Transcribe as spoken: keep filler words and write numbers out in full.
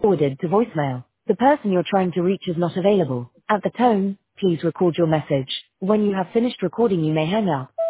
Forwarded to voicemail. The person you're trying to reach is not available. At the tone, please record your message. When you have finished recording, you may hang up.